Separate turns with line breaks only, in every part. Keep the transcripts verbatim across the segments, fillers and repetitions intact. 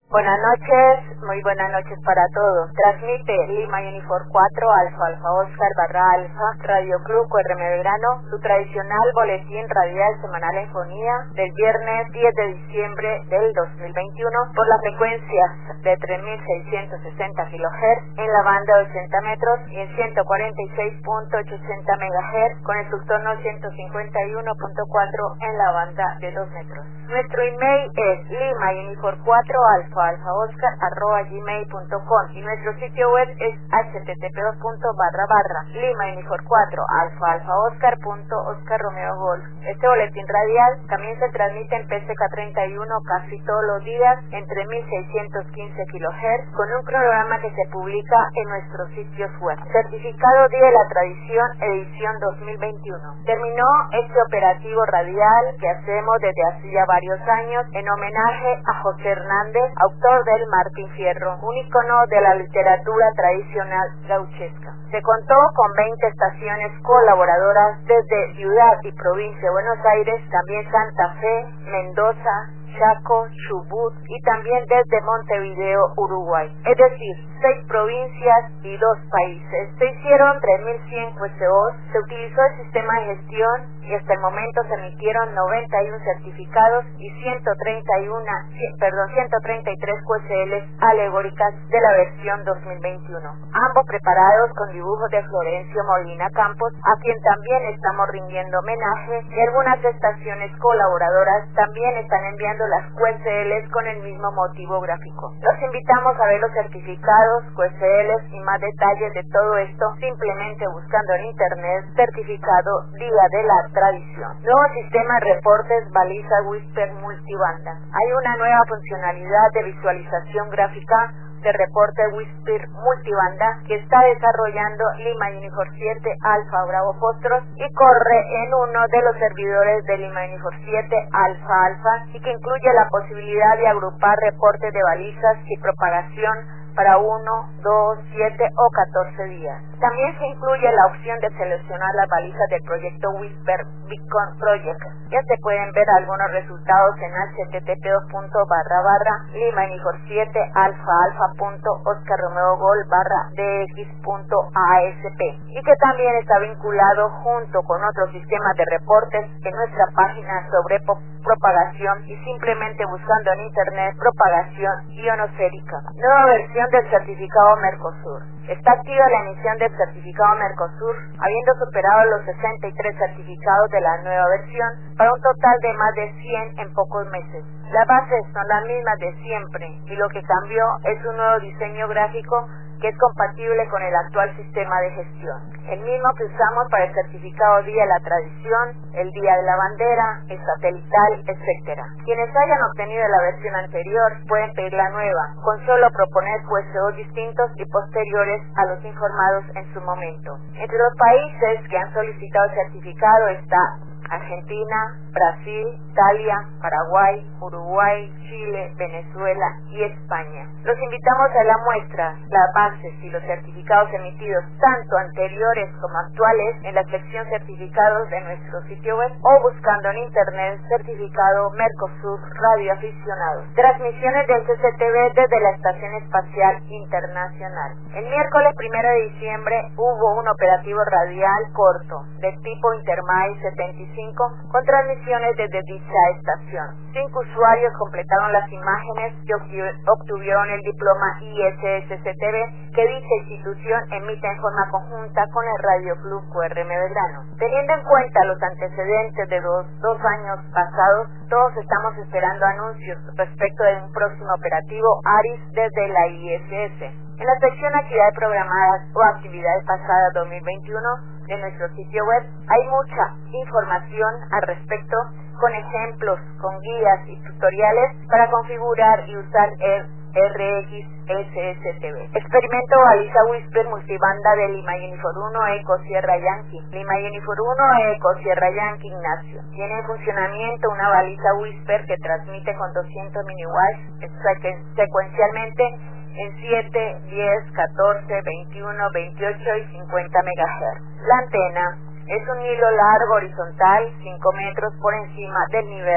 Buenas noches, muy buenas noches para todos. Transmite Lima Unifor cuatro, Alfa Alfa Oscar, barra Alfa, Radio Club Q R M Belgrano, su tradicional boletín radial semanal en fonía del viernes diez de diciembre del dos mil veintiuno por las frecuencias de tres mil seiscientos sesenta kilohertz en la banda de ochenta metros y en ciento cuarenta y seis punto ochocientos megahertz con el subtono ciento cincuenta y uno punto cuatro en la banda de dos metros. Nuestro email es lima unifor cuatro alfa alfa oscar arroba gmail punto com y nuestro sitio web es h t t p dos barra barra lima unifor cuatro alfa alfa oscar punto oscar romeo golf. Este boletín radial también se transmite en P C K treinta y uno casi todos los días en tres mil seiscientos quince kilohertz con un cronograma que se publica en nuestros sitios web. Certificado Día de la Tradición edición dos mil veintiuno. Terminó este operativo radial que hacemos desde hace ya varios años en homenaje a José Hernández, autor del Martín Fierro, un icono de la literatura tradicional gauchesca. Se contó con veinte estaciones colaboradoras desde ciudad y provincia de Buenos Aires, también Santa Fe, Mendoza, Chaco, Chubut y también desde Montevideo, Uruguay. Es decir, seis provincias y dos países. Se hicieron tres mil cien Q S Os, se utilizó el sistema de gestión y hasta el momento se emitieron noventa y uno certificados y ciento treinta y uno, perdón, ciento treinta y tres Q S Ls alegóricas de la versión dos mil veintiuno. Ambos preparados con dibujos de Florencio Molina Campos, a quien también estamos rindiendo homenaje, y algunas estaciones colaboradoras también están enviando las Q S Ls con el mismo motivo gráfico. Los invitamos a ver los certificados, Q S Ls y más detalles de todo esto simplemente buscando en internet certificado Día de la Tradición. Nuevo sistema de reportes baliza Whisper multibanda. Hay una nueva funcionalidad de visualización gráfica de reporte Whisper multibanda que está desarrollando Lima Unifor siete Alfa Bravo Fostros y corre en uno de los servidores de Lima Unifor siete Alfa Alfa y que incluye la posibilidad de agrupar reportes de balizas y propagación para uno, dos, siete o catorce días. También se incluye la opción de seleccionar las balizas del proyecto Whisper Beacon Project. Ya se pueden ver algunos resultados en h t t p dos barra barra lima unifor siete alfa alfa punto oscar romeo gol barra d x punto a s p y que también está vinculado junto con otros sistemas de reportes en nuestra página sobre propagación y simplemente buscando en internet propagación ionosférica. Nueva versión del certificado Mercosur. Está activa la emisión del certificado Mercosur, habiendo superado los sesenta y tres certificados de la nueva versión, para un total de más de cien en pocos meses. Las bases son las mismas de siempre, y lo que cambió es un nuevo diseño gráfico que es compatible con el actual sistema de gestión, el mismo que usamos para el certificado Día de la Tradición, el Día de la Bandera, el satelital, etcétera. Quienes hayan obtenido la versión anterior pueden pedir la nueva, con solo proponer Q S Os distintos y posteriores a los informados en su momento. Entre los países que han solicitado el certificado está Argentina, Brasil, Italia, Paraguay, Uruguay, Chile, Venezuela y España. Los invitamos a la muestra, las bases y los certificados emitidos, tanto anteriores como actuales, en la sección certificados de nuestro sitio web o buscando en internet certificado Mercosur Radio Aficionados. Transmisiones del C C T V desde la Estación Espacial Internacional. El miércoles primero de diciembre hubo un operativo radial corto de tipo Intermai setenta y cinco con transmisiones desde dicha estación. Cinco usuarios completaron las imágenes que obtuvieron el diploma I S S C T V que dicha institución emite en forma conjunta con el Radio Club Q R M Belgrano. Teniendo en cuenta los antecedentes de los dos años pasados, todos estamos esperando anuncios respecto de un próximo operativo ARIS desde la I S S. En la sección Actividades Programadas o Actividades Pasadas dos mil veintiuno de nuestro sitio web hay mucha información al respecto, con ejemplos, con guías y tutoriales para configurar y usar el R X S S T V. Experimento baliza Whisper multibanda de Lima Unifor uno Eco Sierra Yankee. Lima Unifor uno Eco Sierra Yankee Ignacio. Tiene en funcionamiento una baliza Whisper que transmite con doscientos miliwatts secuencialmente en siete, diez, catorce, veintiuno, veintiocho y cincuenta megahertz. La antena es un hilo largo horizontal, cinco metros por encima del nivel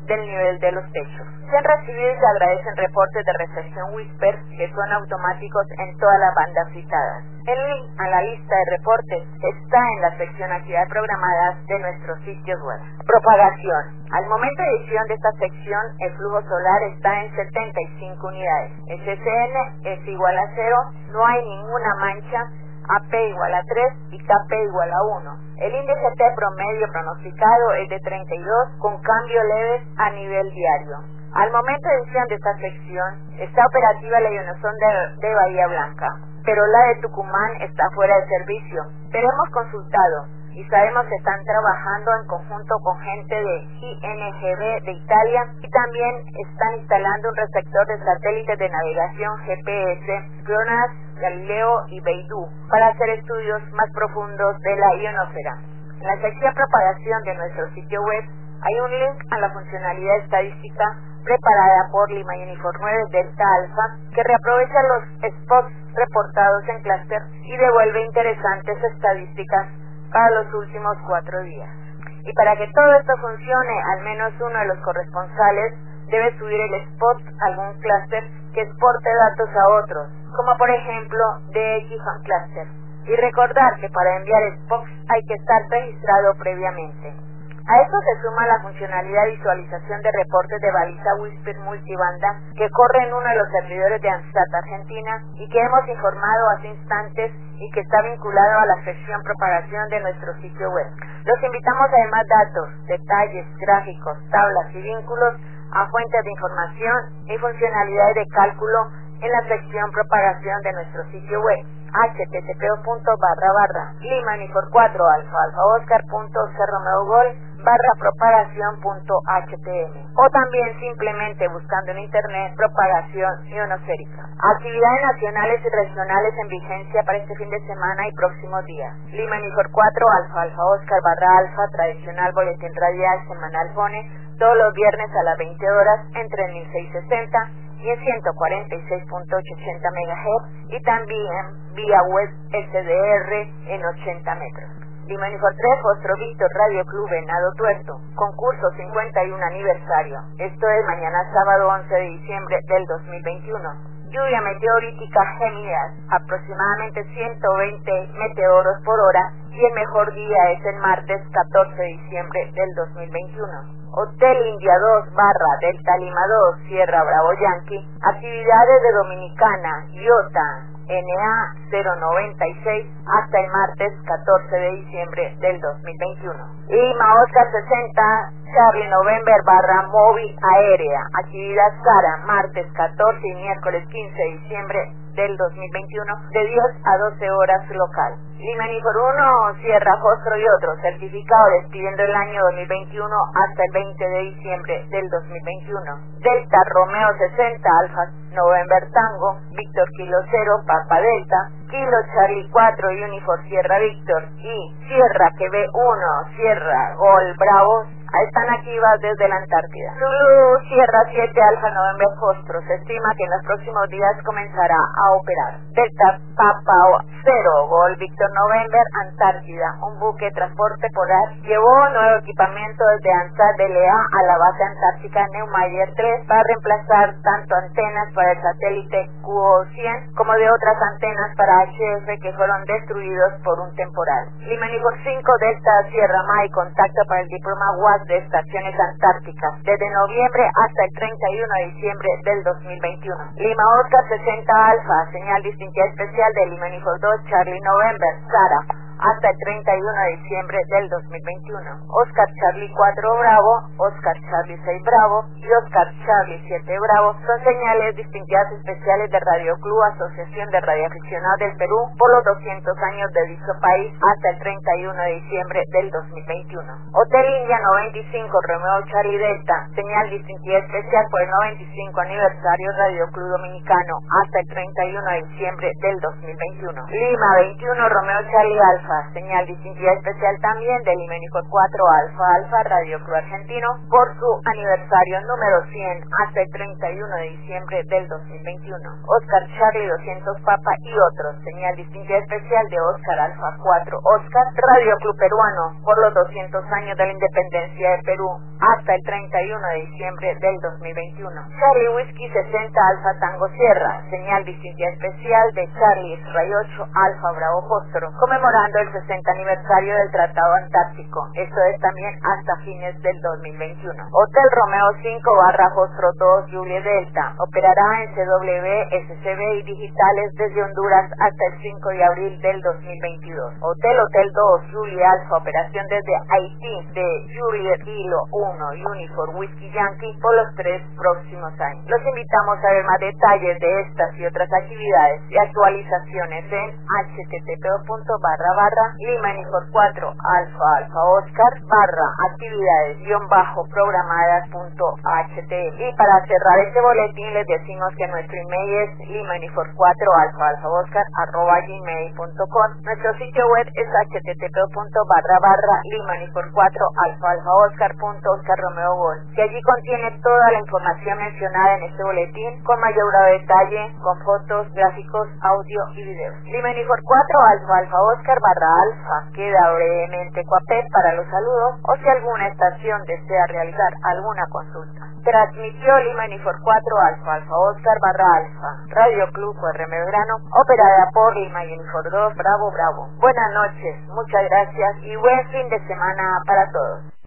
del nivel de los techos. Se han recibido y se agradecen reportes de recepción Whisper que son automáticos en todas las bandas citadas. El link a la lista de reportes está en la sección actividades programadas de nuestros sitios web. Propagación. Al momento de edición de esta sección, el flujo solar está en setenta y cinco unidades. S S N es igual a cero, no hay ninguna mancha, A P igual a tres y K P igual a uno. El índice T promedio pronosticado es de treinta y dos con cambios leves a nivel diario. Al momento de edición de esta sección está operativa la ionazón de, de Bahía Blanca, pero la de Tucumán está fuera de servicio. Pero hemos consultado y sabemos que están trabajando en conjunto con gente de I N G B de Italia y también están instalando un receptor de satélites de navegación G P S, GLONASS, Galileo y Beidou para hacer estudios más profundos de la ionosfera. En la sección propagación de nuestro sitio web hay un link a la funcionalidad estadística preparada por Lima Unifor nueve Delta Alpha que reaprovecha los spots reportados en clúster y devuelve interesantes estadísticas para los últimos cuatro días. Y para que todo esto funcione, al menos uno de los corresponsales debe subir el spot a algún clúster que exporte datos a otros, como por ejemplo D X Fan Cluster. Y recordar que para enviar spots hay que estar registrado previamente. A esto se suma la funcionalidad de visualización de reportes de baliza Whisper multibanda que corre en uno de los servidores de ANSAT Argentina y que hemos informado hace instantes y que está vinculado a la sección propagación de nuestro sitio web. Los invitamos a demás datos, detalles, gráficos, tablas y vínculos a fuentes de información y funcionalidades de cálculo en la sección propagación de nuestro sitio web http punto barra barra lima unifor cuatro alfa alfa oscar punto c romeo gol barra propagación punto htm o también simplemente buscando en internet propagación ionosférica. Actividades nacionales y regionales en vigencia para este fin de semana y próximos días. Lima unifor cuatro alfa alfa oscar barra alfa tradicional boletín radial semanal Fone todos los viernes a las veinte horas entre mil seiscientos sesenta y en ciento cuarenta y seis punto ochenta megahertz y también vía web S D R en ochenta metros. Lima Unifor tres, Fostro Víctor Radio Club Venado Tuerto, concurso cincuenta y uno aniversario. Esto es mañana sábado once de diciembre del dos mil veintiuno. Lluvia meteorítica Gémidas, aproximadamente ciento veinte meteoros por hora y el mejor día es el martes catorce de diciembre del dos mil veintiuno. Hotel India dos barra Delta Lima dos, Sierra Bravo Yankee, actividades de Dominicana, IOTA, N A cero noventa y seis hasta el martes catorce de diciembre del dos mil veintiuno. Lima Oscar sesenta, Charlie November barra móvil aérea, actividad SARA, martes catorce y miércoles quince de diciembre del dos mil veintiuno de diez a doce horas local. Lima Unifor uno, Sierra Fostro y otros, certificado despidiendo el año dos mil veintiuno hasta el veinte de diciembre del dos mil veintiuno. Delta Romeo sesenta, Alfa November Tango, Víctor Kilo cero, Papa Delta, Kilo Charlie cuatro, Unifor Sierra Víctor y Sierra que ve uno, Sierra Gol Bravo, están activas desde la Antártida. Zulu Sierra siete, Alfa November Fostro, se estima que en los próximos días comenzará a operar. Delta Papa cero, Gol Víctor November, Antártida, un buque de transporte polar, llevó nuevo equipamiento desde ANSAT D L A a la base antártica Neumayer tres para reemplazar tanto antenas para el satélite Q O cien como de otras antenas para H F que fueron destruidos por un temporal. Lima Unifor cinco, Delta Sierra May, contacto para el diploma W A S de estaciones antárticas desde noviembre hasta el treinta y uno de diciembre del dos mil veintiuno. Lima Oscar sesenta Alfa, señal distintiva especial de Lima Unifor dos, Charlie November, SARA, hasta el treinta y uno de diciembre del dos mil veintiuno. Oscar Charlie cuatro Bravo, Oscar Charlie seis Bravo y Oscar Charlie siete Bravo son señales distintivas especiales de Radio Club, Asociación de Radioaficionados del Perú, por los doscientos años de dicho país hasta el treinta y uno de diciembre del dos mil veintiuno. Hotel India noventa y cinco Romeo Charlie Delta, señal distintiva especial por el noventa y cinco aniversario Radio Club Dominicano hasta el treinta y uno de diciembre del dos mil veintiuno. Lima veintiuno Romeo Charlie Alfa, Alfa, señal distintiva especial también del Lima Unifor cuatro Alfa Alfa Radio Club Argentino por su aniversario número cien hasta el treinta y uno de diciembre del dos mil veintiuno. Oscar Charlie doscientos Papa y otros, señal distintiva especial de Oscar Alfa cuatro Oscar Radio Club Peruano por los doscientos años de la independencia de Perú hasta el treinta y uno de diciembre del dos mil veintiuno. Charlie Whisky sesenta Alfa Tango Sierra, señal distintiva especial de Charlie X-Ray ocho Alfa Bravo Fósforo, conmemorando el sesenta aniversario del Tratado Antártico, esto es también hasta fines del dos mil veintiuno. Hotel Romeo cinco barra Fósforo dos Juliet Delta, operará en C W, S C B y digitales desde Honduras hasta el cinco de abril del dos mil veintidós. Hotel Hotel dos Juliet Alfa, operación desde Haití de Juliet Kilo uno Unifor Whiskey Yankee por los tres próximos años. Los invitamos a ver más detalles de estas y otras actividades y actualizaciones en http punto barra barra Lima Unifor cuatro Alfa Alfa Oscar barra actividades guión bajo programadas punto html. Y para cerrar este boletín les decimos que nuestro email es lima unifor cuatro alfa alfa oscar arroba gmail punto com. Nuestro sitio web es http punto barra barra lima unifor cuatro alfa alfa oscar punto oscar romeo gol, que allí contiene toda la información mencionada en este boletín con mayor detalle, con fotos, gráficos, audio y videos. Lima Unifor cuatro alfa alfa oscar barra alfa queda brevemente coapet para los saludos o si alguna estación desea realizar alguna consulta. Transmitió Lima Unifor cuatro alfa alfa oscar barra alfa Radio Club R M Belgrano, operada por Lima Unifor dos Bravo Bravo. Buenas noches, muchas gracias y buen fin de semana para todos.